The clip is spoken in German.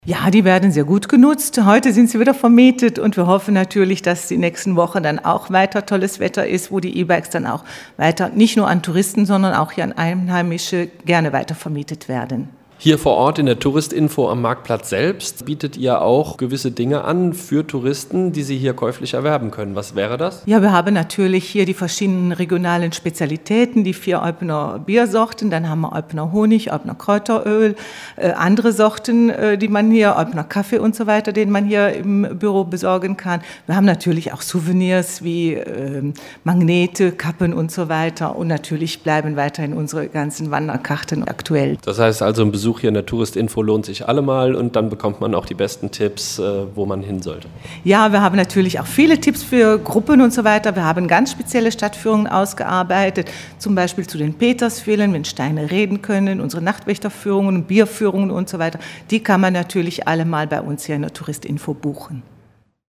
Ja, die werden sehr gut genutzt. Heute sind sie wieder vermietet und wir hoffen natürlich, dass die nächsten Wochen dann auch weiter tolles Wetter ist, wo die E-Bikes dann auch weiter nicht nur an Touristen, sondern auch hier an Einheimische gerne weiter vermietet werden. Hier vor Ort in der Touristinfo am Marktplatz selbst bietet ihr auch gewisse Dinge an für Touristen, die sie hier käuflich erwerben können. Was wäre das? Ja, wir haben natürlich hier die verschiedenen regionalen Spezialitäten, die 4 Eubner Biersorten, dann haben wir Eubner Honig, Eubner Kräuteröl, andere Sorten, die man hier, Eubner Kaffee und so weiter, den man hier im Büro besorgen kann. Wir haben natürlich auch Souvenirs wie Magnete, Kappen und so weiter und natürlich bleiben weiterhin unsere ganzen Wanderkarten aktuell. Das heißt also, ein Besuch hier in der Touristinfo lohnt sich allemal und dann bekommt man auch die besten Tipps, wo man hin sollte. Ja, wir haben natürlich auch viele Tipps für Gruppen und so weiter. Wir haben ganz spezielle Stadtführungen ausgearbeitet, zum Beispiel zu den Petersvillen, wenn Steine reden können, unsere Nachtwächterführungen, Bierführungen und so weiter. Die kann man natürlich alle mal bei uns hier in der Touristinfo buchen.